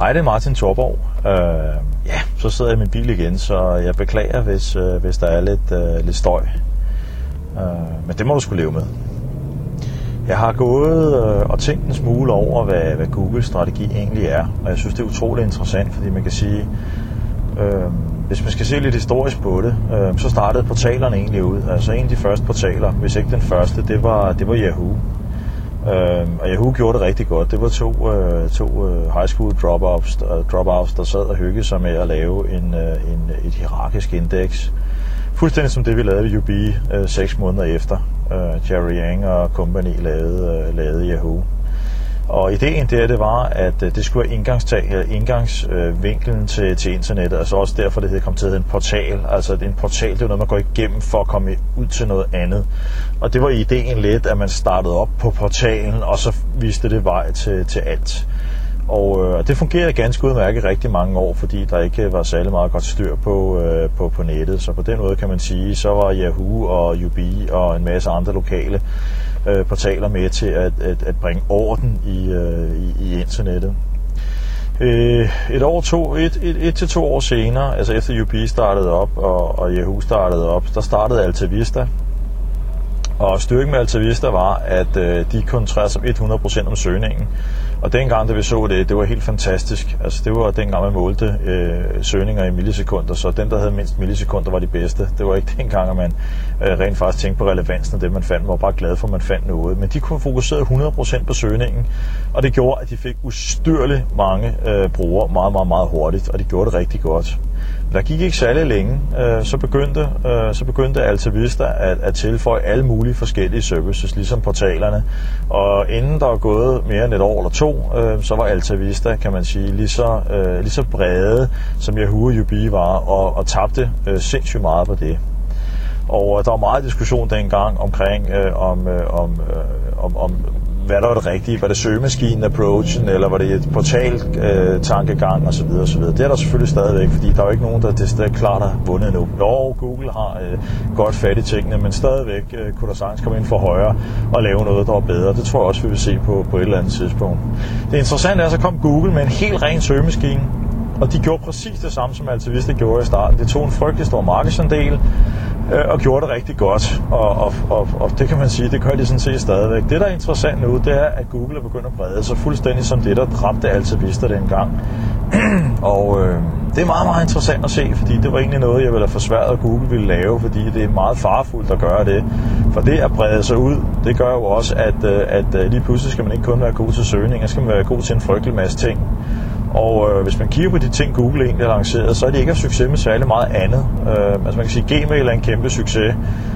Hej, det er Martin Thorborg. Så sidder jeg i min bil igen, så jeg beklager, hvis der er lidt støj. Men det må du sgu leve med. Jeg har gået og tænkt en smule over, hvad Googles strategi egentlig er. Og jeg synes, det er utroligt interessant, fordi man kan sige, hvis man skal se lidt historisk på det, så startede portalerne egentlig ud. Altså en af de første portaler, hvis ikke den første, det var Yahoo. Og Yahoo gjorde det rigtig godt. Det var to high school dropouts, der sad og hyggede sig med at lave et hierarkisk indeks. Fuldstændig som det, vi lavede ved UB 6 måneder efter. Jerry Yang og company lavede Yahoo. Og ideen det var, at det skulle være indgangsvinklen til internettet. Altså også derfor, det kom til at hedde en portal. Altså en portal, det er noget, man går igennem for at komme ud til noget andet. Og det var ideen lidt, at man startede op på portalen, og så viste det vej til alt. Og det fungerede ganske udmærket rigtig mange år, fordi der ikke var særlig meget godt styr på nettet. Så på den måde kan man sige, så var Yahoo og UB og en masse andre lokale portaler med til at bringe orden i internettet. 1 til 2 år senere, altså efter UB startede op og Yahoo startede op, der startede AltaVista. Og styrken med AltaVista var, at de koncentrerede sig 100% om søgningen. Og dengang, da vi så det var helt fantastisk. Altså det var dengang, man målte søgninger i millisekunder, så den, der havde mindst millisekunder, var de bedste. Det var ikke dengang, at man rent faktisk tænkte på relevansen af det, man fandt. Man var bare glad for, at man fandt noget. Men de kunne fokusere 100% på søgningen, og det gjorde, at de fik ustyrligt mange brugere meget, meget, meget hurtigt, og de gjorde det rigtig godt. Der gik ikke særlig længe, så begyndte AltaVista at tilføje alle mulige forskellige services, ligesom portalerne. Og inden der var gået mere end et år eller 2, så var AltaVista, kan man sige, lige så brede, som Yahoo og UB var, og tabte sindssygt meget på det. Og der var meget diskussion dengang omkring, om hvad der var det rigtige. Var det søgemaskinen-approachen, eller var det et portal-tankegang osv. osv. Det er der selvfølgelig stadigvæk, fordi der er jo ikke nogen, der klart har vundet nu. Jo, Google har godt fat i tingene, men stadigvæk kunne der sagtens komme ind for højre og lave noget, der var bedre. Det tror jeg også, vi vil se på et eller andet tidspunkt. Det interessante er, så kom Google med en helt ren søgemaskine, og de gjorde præcis det samme, som AltaVista gjorde i starten. Det tog en frygtelig stor markedsandel og gjorde det rigtig godt. Og det kan man sige, det gør de sådan set stadigvæk. Det, der er interessant nu, det er, at Google er begyndt at brede sig fuldstændig som det, der dræbte AltaVista dengang. Og det er meget, meget interessant at se, fordi det var egentlig noget, jeg ville have forsværet, at Google ville lave, fordi det er meget farefuldt at gøre det. For det at brede sig ud, det gør jo også, at lige pludselig skal man ikke kun være god til søgning, skal man være god til en frygtelig masse ting. Og hvis man kigger på de ting, Google egentlig har lanceret, så er de ikke haft succes med særlig meget andet. Altså man kan sige, at Gmail er en kæmpe succes,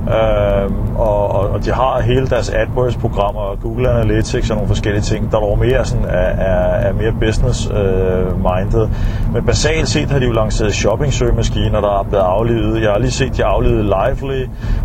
og de har hele deres AdWords-programmer, og Google Analytics og nogle forskellige ting, der var mere sådan, er mere business-minded. Men basalt set har de jo lanceret shopping-søgemaskiner, der er blevet aflivet. Jeg har lige set, de har aflivet Lively,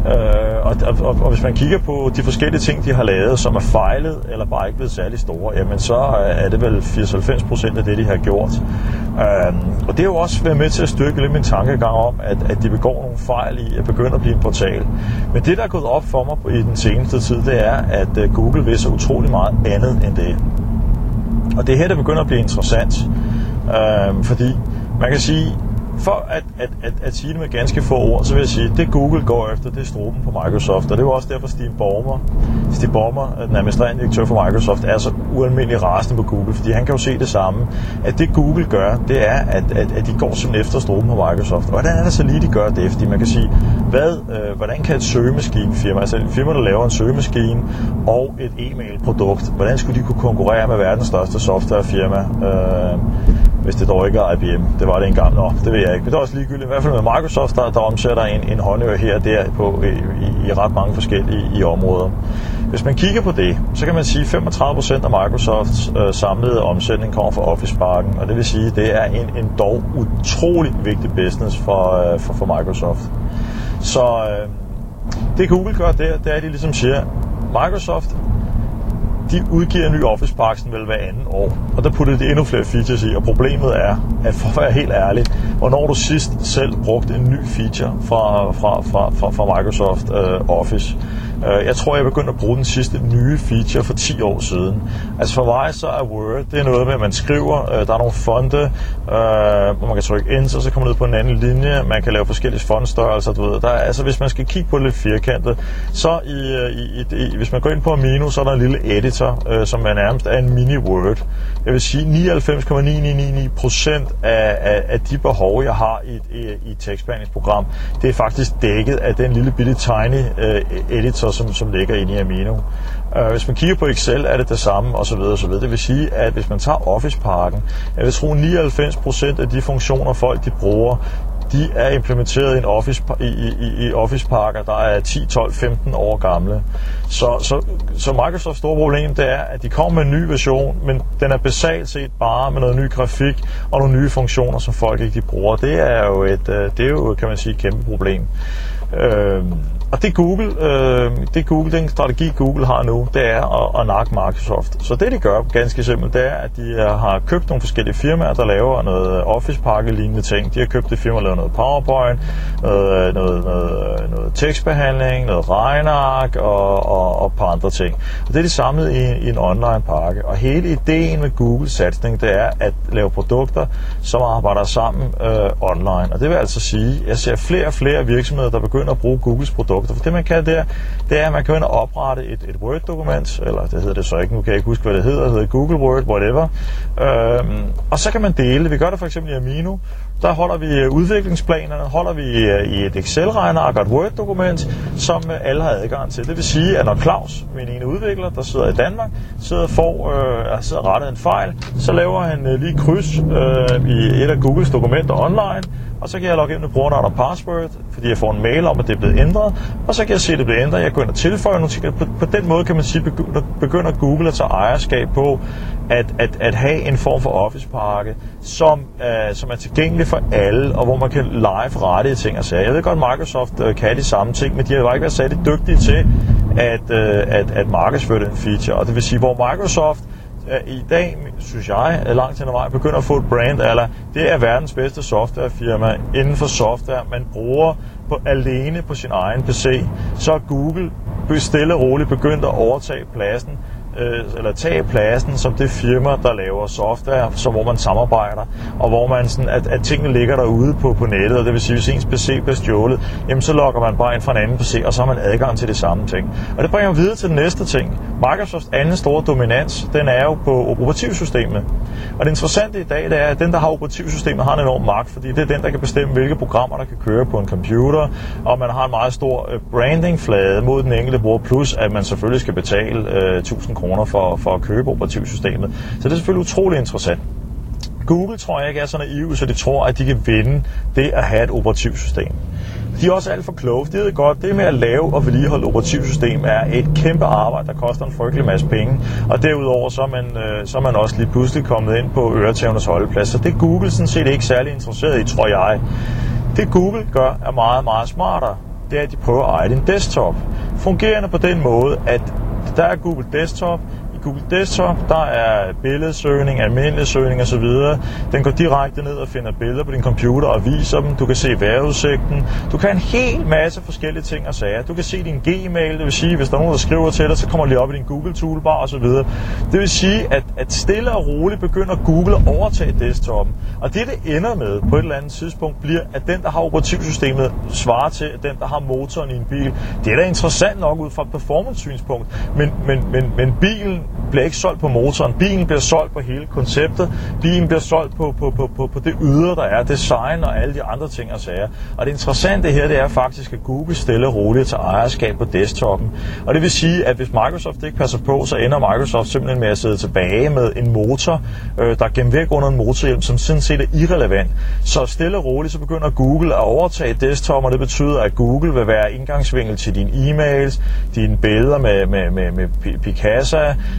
og hvis man kigger på de forskellige ting, de har lavet, som er fejlet eller bare ikke blevet særlig store, jamen så er det vel 80-90% af det, de har gjort. Og det er jo også været med til at styrke lidt min tankegang om, at de begår nogle fejl i at begynde at blive en portal. Men det, der er gået op for mig i den seneste tid, det er, at Google vil så utrolig meget andet end det. Og det er her, der begynder at blive interessant. Fordi man kan sige, for at sige det med ganske få ord, så vil jeg sige, at det Google går efter, det er struben på Microsoft. Og det er jo også derfor, Steve Ballmer, den administrerende direktør for Microsoft, er så ualmindelig rasende på Google, fordi han kan jo se det samme. At det Google gør, det er, at de går simpelthen efter struben på Microsoft. Og hvordan er det så lige, de gør det? Fordi man kan sige, hvordan kan et søgemaskinefirma, altså et firma, der laver en søgemaskine og et e-mail-produkt, hvordan skulle de kunne konkurrere med verdens største softwarefirma? Hvis det dog ikke er IBM. Det var det engang. Nå, det ved jeg ikke. Men det er også ligegyldigt. I hvert fald med Microsoft, der omsætter en håndører her og der i ret mange forskellige områder. Hvis man kigger på det, så kan man sige, at 35% af Microsofts samlede omsætning kommer fra Office-pakken. Og det vil sige, at det er en dog utrolig vigtig business for Microsoft. Så det Google gør, det er, at de ligesom siger, Microsoft, de udgiver en ny Office-pakken vel hver anden år, og der putter de endnu flere features i, og problemet er, at for at være helt ærlig, hvornår du sidst selv brugte en ny feature fra Microsoft Office. Jeg tror, jeg begyndte at bruge den sidste nye feature for 10 år siden. Altså for mig så er Word, det er noget med, at man skriver, der er nogle fonte, hvor man kan trykke enter, så kommer man ned på en anden linje, man kan lave forskellige fontstørrelser, du ved. Altså hvis man skal kigge på det lidt firkantet, så hvis man går ind på Amino, så er der en lille editor, som er nærmest er en mini-Word. Jeg vil sige, 99,999% af de behov, jeg har i et tekstbehandlingsprogram, det er faktisk dækket af den lille bitte tiny editor, som ligger inde i Amino. Hvis man kigger på Excel, er det det samme, osv. Det vil sige, at hvis man tager Office-pakken, jeg vil tro 99% af de funktioner, folk de bruger, de er implementeret i Office-pakker, der er 10, 12, 15 år gamle. Så Microsofts store problem, det er, at de kommer med en ny version, men den er basalt set bare med noget ny grafik og nogle nye funktioner, som folk ikke de bruger. Det er jo kan man sige, et kæmpe problem. Og det Google, den strategi Google har nu, det er at nakke Microsoft. Så det de gør ganske simpelt, det er, at de har købt nogle forskellige firmaer, der laver noget Office-pakke-lignende ting. De har købt det firma, der laver noget PowerPoint, noget tekstbehandling, noget regneark og et par andre ting. Og det er de samlet i en online-pakke. Og hele ideen med Googles satsning, det er at lave produkter, som arbejder sammen online. Og det vil altså sige, at jeg ser flere og flere virksomheder, der begynder at bruge Googles produkter. For det man kan der, det er, at man kan ind og oprette et Word-dokument, eller det hedder det så ikke, nu kan jeg ikke huske, hvad det hedder Google Word, whatever. Og så kan man dele. Vi gør det for eksempel i Amino. Der holder vi udviklingsplanerne, holder vi i et Excel-regneark og et Word-dokument, som alle har adgang til. Det vil sige, at når Claus, min ene udvikler, der sidder i Danmark, sidder og rettet en fejl, så laver han lige kryds i et af Googles dokumenter online, og så kan jeg logge ind med brugernavn og password, fordi jeg får en mail om, at det er blevet ændret, og så kan jeg se, at det er blevet ændret. Jeg går ind og tilføjer nogle ting. På den måde kan man sige, begynder Google at tage ejerskab på at have en form for Office-pakke, som er tilgængelig for alle, og hvor man kan live rette ting og sager. Jeg ved godt, at Microsoft kan de samme ting, men de har jo ikke været særlig dygtige til at markedsføre den feature. Og det vil sige, hvor Microsoft i dag, synes jeg, langt hen ad vejen begynder at få et brand, eller det er verdens bedste softwarefirma inden for software, man bruger alene på sin egen PC, så er Google stille og roligt begyndt at overtage pladsen, eller tage pladsen som det firma, der laver software, så hvor man samarbejder, og hvor man sådan, at tingene ligger derude på nettet, og det vil sige, hvis ens PC bliver stjålet, jamen så logger man bare ind fra en anden PC, og så har man adgang til det samme ting. Og det bringer jo videre til den næste ting. Microsofts anden store dominans, den er jo på operativsystemet. Og det interessante i dag, det er, at den, der har operativsystemet, har en enorm magt, fordi det er den, der kan bestemme, hvilke programmer, der kan køre på en computer, og man har en meget stor brandingflade mod den enkelte bruger, plus at man selvfølgelig skal betale 1000 kroner for at købe operativsystemet. Så det er selvfølgelig utrolig interessant. Google tror jeg ikke er så naiv, så de tror, at de kan vinde det at have et operativsystem. De er også alt for kloge. Det er godt. Det med at lave og vedligeholde operativsystem er et kæmpe arbejde, der koster en frygtelig masse penge. Og derudover så er man også lige pludselig kommet ind på øretævernes holdeplads. Så det er Google sådan set ikke særlig interesseret i, tror jeg. Det Google gør er meget, meget smartere. Det er, at de prøver at eje din desktop. Fungerende på den måde, at der er Google Desktop. I Google Desktop, der er billedsøgning, almindelig søgning osv. Den går direkte ned og finder billeder på din computer og viser dem. Du kan se vejrudsigten. Du kan en hel masse forskellige ting og sager. Du kan se din Gmail, det vil sige, hvis der er nogen, der skriver til dig, så kommer lige op i din Google toolbar osv. Det vil sige, at stille og roligt begynder Google at overtage desktoppen. Og det ender med på et eller andet tidspunkt bliver, at den, der har operativsystemet, svarer til den, der har motoren i en bil. Det er da interessant nok ud fra et performance-synspunkt, men bilen bliver ikke solgt på motoren. Bilen bliver solgt på hele konceptet. Bilen bliver solgt på det ydre, der er, design og alle de andre ting og sager. Og det interessante her, det er faktisk, at Google stille og roligt tager ejerskab på desktoppen. Og det vil sige, at hvis Microsoft ikke passer på, så ender Microsoft simpelthen med at sidde tilbage med en motor, der gemmer væk under en motorhjelm, som sådan set er irrelevant. Så stille og roligt, så begynder Google at overtage desktoppen, og det betyder, at Google vil være indgangsvinkel til dine e-mails, dine billeder med Picasa,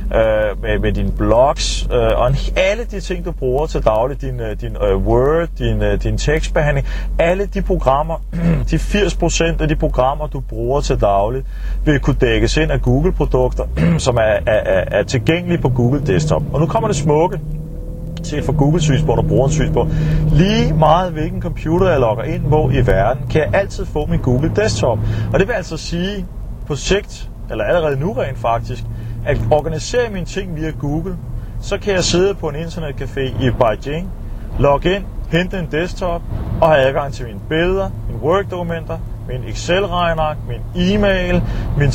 med dine blogs, og alle de ting, du bruger til daglig, din Word, din tekstbehandling, alle de programmer, de 80% af de programmer, du bruger til daglig, vil kunne dækkes ind af Google-produkter, som er tilgængelige på Google Desktop. Og nu kommer det smukke set fra Google-synspunkt og brugerens synspunkt. Lige meget hvilken computer jeg logger ind på i verden, kan jeg altid få min Google Desktop. Og det vil altså sige, på sigt, eller allerede nu rent faktisk, at organisere mine ting via Google. Så kan jeg sidde på en internetcafé i Beijing, logge ind, hente en desktop og have adgang til mine billeder, mine Word-dokumenter, min Excel-regner, min e-mail, mine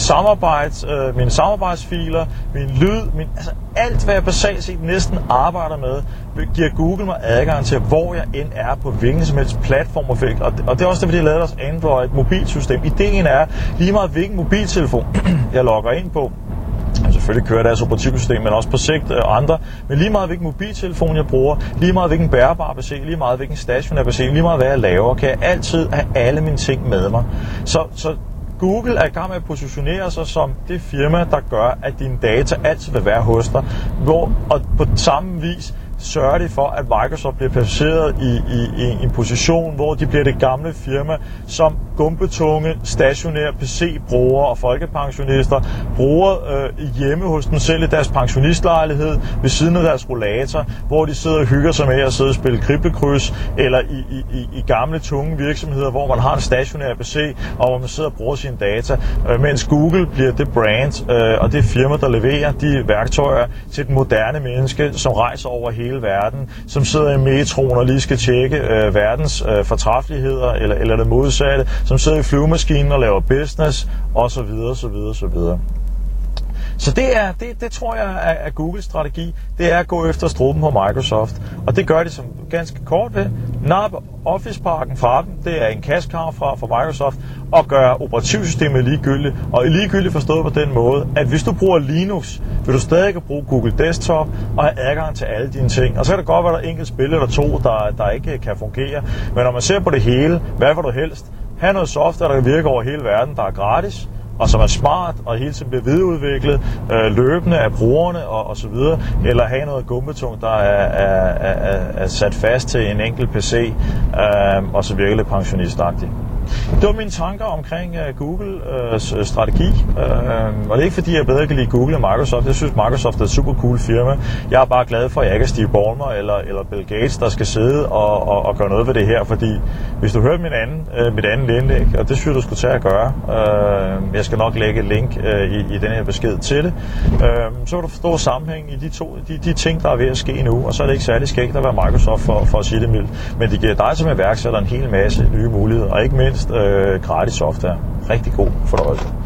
samarbejdsfiler, min lyd, alt hvad jeg basalt set næsten arbejder med, giver Google mig adgang til, hvor jeg end er på hvilken som helst platform. Og det er også det, vi har lavet vores Android mobilsystem. Ideen er, lige meget hvilken mobiltelefon jeg logger ind på, selvfølgelig kører deres operativsystem, men også på sigt andre. Men lige meget hvilken mobiltelefon jeg bruger, lige meget hvilken bærbar PC, lige meget hvilken stationær PC, lige meget hvad jeg laver, kan jeg altid have alle mine ting med mig. Så Google er i gang med at positionere sig som det firma, der gør, at dine data altid vil være hos dig. Og på samme vis sørger de for, at Microsoft bliver placeret i en position, hvor de bliver det gamle firma, som gumpetunge, stationære PC-brugere og folkepensionister bruger hjemme hos dem selv i deres pensionistlejlighed ved siden af deres rollator, hvor de sidder og hygger sig med at sidde og spille kriblekryds, eller i gamle, tunge virksomheder, hvor man har en stationær PC, og hvor man sidder og bruger sine data, mens Google bliver det brand og det firma, der leverer de værktøjer til den moderne menneske, som rejser over hele verden, som sidder i metroen og lige skal tjekke verdens fortræffeligheder eller det modsatte, som sidder i flyvemaskinen og laver business, og så videre, så videre, så videre. Så det tror jeg er Googles strategi, det er at gå efter struben på Microsoft, og det gør de som ganske kort ved. Nappe Office-pakken fra dem, det er en cash-cow fra Microsoft, og gør operativsystemet ligegyldigt, og ligegyldigt forstået på den måde, at hvis du bruger Linux, vil du stadig kan bruge Google Desktop og have adgang til alle dine ting. Og så kan det godt være, der er enkelt spil eller to, der ikke kan fungere, men når man ser på det hele, hvad vil du helst? have noget software, der virker over hele verden, der er gratis, og som er smart, og hele tiden bliver videreudviklet løbende af brugerne og så videre, eller have noget gumbetung, der er sat fast til en enkelt PC, og så virker lidt pensionistagtigt. Det var mine tanker omkring Googles strategi, og det er ikke fordi, jeg bedre kan lide Google end Microsoft. Jeg synes, Microsoft er et super cool firma. Jeg er bare glad for, at jeg ikke er Steve Ballmer eller Bill Gates, der skal sidde og gøre noget ved det her, fordi hvis du hørte mit andet indlæg, og det synes du skulle tage at gøre, jeg skal nok lægge et link i den her besked til det, så vil du forstå sammenhængen i de ting, der er ved at ske nu, og så er det ikke særlig skægt at være Microsoft for at sige det mildt, men det giver dig som iværksætter en hel masse nye muligheder, og ikke mindst gratis software. Rigtig god fornøjelse.